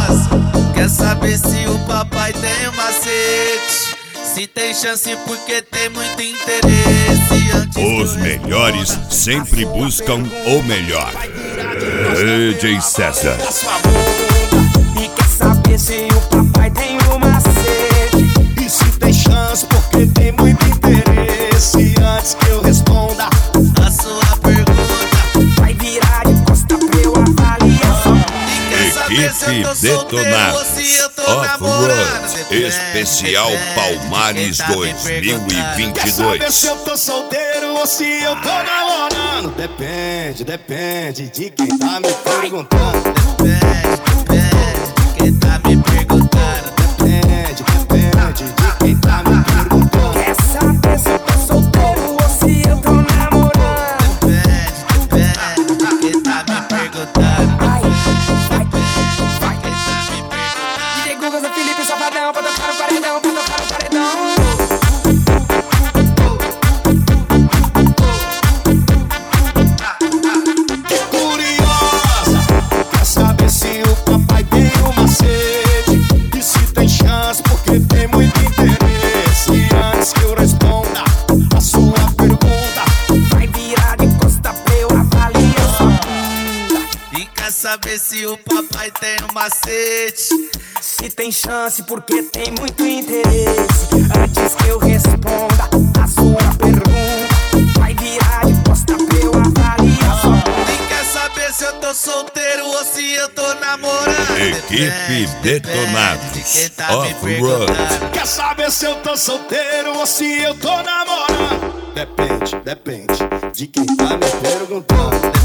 Quer saber se o papai tem um macete? Se tem chance porque tem muito interesse. Os melhores sempre buscam o melhor. DJ César. E quer saber se o papai tem um macete? E se tem chance porque tem muito interesse. Antes que eu responda a sua pergunta, vai virar de costa pra eu avaliar. Equipe Detonados Off-Road Especial Palmares 2022. Quer saber se eu tô solteiro ou se eu tô namorando? Depende, depende de quem tá me perguntando. Depende de quem tá me perguntando. Depende, depende de quem tá me perguntando. Quer saber se eu tô solteiro ou se eu tô namorando? Depende de quem tá me perguntando. DJ Gugas, o Felipe Safadão, pra tocar no paredão, pra tocar no paredão. Curiosa, quer saber se o papai tem um macete? E se tem chance porque tem muito interesse. Antes que eu responda a sua pergunta, Vai virar de costa pra eu avaliar sua bunda. E quer saber se o papai tem um macete? Se tem chance porque tem muito interesse. Antes que eu responda a sua pergunta, vai virar de costa pra eu avaliar sua bunda. E quer saber se eu tô solteiro ou se eu tô namorando? Equipe Detonados de quem tá me Off-Road. perguntando. quer saber se eu tô solteiro ou se eu tô namorando? Depende, depende de quem tá me perguntando.